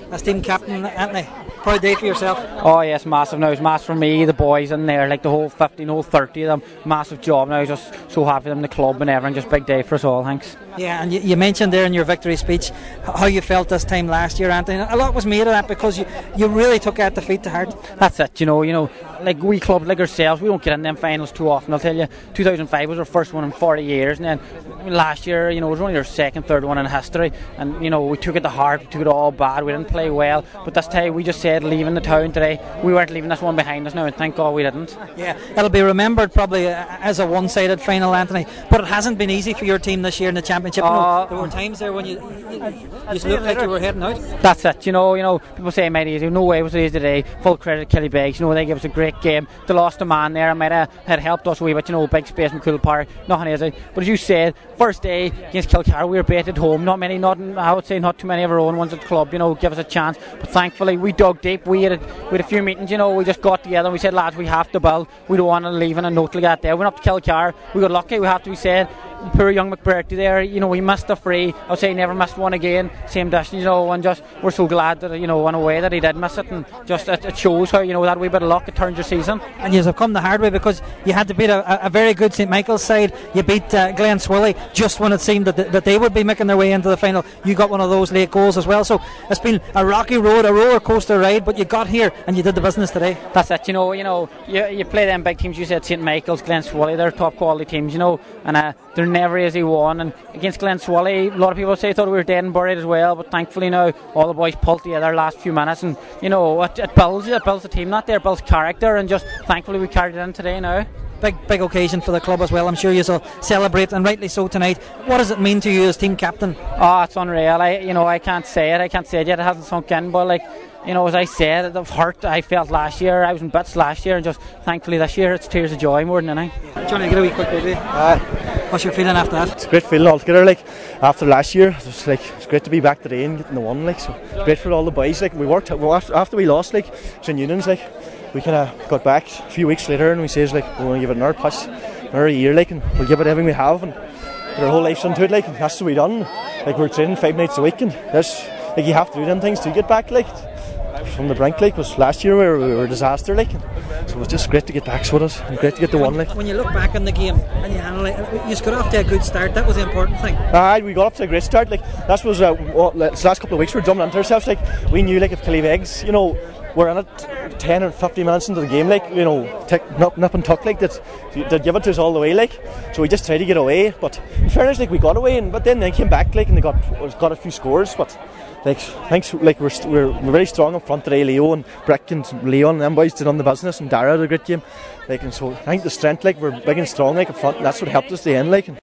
as team captain, Anthony. Proud day for yourself. Oh yes, massive now. It's massive for me, the boys in there, like the whole 15, whole 30 of them. Massive job now. Just so happy for them, the club and everything. Just big day for us all. Thanks. Yeah, and you mentioned there in your victory speech how you felt this time last year, Anthony. A lot was made of that because you really took that defeat to heart. That's it. You know, like we clubs like ourselves, we don't get in them finals too often. I'll tell you, 2005 was our first one in 40 years, and then last year, it was only our second, third one in history. And we took it to heart. We took it all bad. We didn't play well, but this time we just said leaving the town today. We weren't leaving this one behind us now, and thank God we didn't. Yeah, it'll be remembered probably as a one-sided final, Anthony. But it hasn't been easy for your team this year in the championship. There were times there when you looked like you were heading out. That's it. People say it might be easy. No way it was easy today. Full credit to Killybegs. They gave us a great game. They lost a man there. It might have had helped us a wee bit. Big space in Cool Park. Nothing easy. But as you said, first day against Kilcar, we were beat at home. I would say not too many of our own ones at the club. Give us a chance. But thankfully, we dug deep. We had a few meetings. We just got together and we said, lads, we have to build. We don't want to leave in a note like that. There, we went up to Kilcar. We got lucky. We have to be said. Poor young McBurty there, he missed a free. I would say he never missed one again. Same distance, and just we're so glad that in a way that he did miss it, and just it shows how that wee bit of luck it turns your season. And you have come the hard way because you had to beat a very good St Michael's side. You beat Glen Swilly just when it seemed that they would be making their way into the final. You got one of those late goals as well. So it's been a rocky road, a roller coaster ride, but you got here and you did the business today. That's it. You play them big teams. You said St Michael's, Glen Swilly, they're top quality teams. And they're never easy won. And against Glen Swilly, a lot of people thought we were dead and buried as well, but thankfully now all the boys pulled together last few minutes, and it builds the team, not there, it builds character, and just thankfully we carried it in today now. Big occasion for the club as well. I'm sure you'll celebrate, and rightly so, tonight. What does it mean to you as team captain? Oh, it's unreal. I can't say it yet. It hasn't sunk in, but as I said, the hurt I felt last year, I was in bits last year, and just thankfully this year it's tears of joy more than anything. Johnny, get a wee quick review. What's your feeling after that? It's a great feeling altogether. After last year, it's great to be back today and getting the one. So great for all the boys. We worked after we lost St Unions. We kind of got back a few weeks later, and we says we want to give it another push, another year, and we'll give it everything we have and put our whole lives into it. And that's what we done. We're training 5 nights a week, and there's you have to do them things to get back. From the brink, was last year where we were a disaster, so it was just great to get back with us and great to get the one. When you look back on the game and you handle it, you just got off to a good start. That was the important thing. We got off to a great start. That was this last couple of weeks we were jumping into ourselves. We knew if Killybegs, we're in it 10 or 15 minutes into the game, nip and tuck, they'd give it to us all the way, so we just tried to get away. But in fairness, we got away, but then they came back, and they got a few scores. But thanks, we're very strong up front today. Leo and Brick and Leon and them boys did on the business, and Dara had a great game. And so I think the strength, we're big and strong up front, and that's what helped us at the end.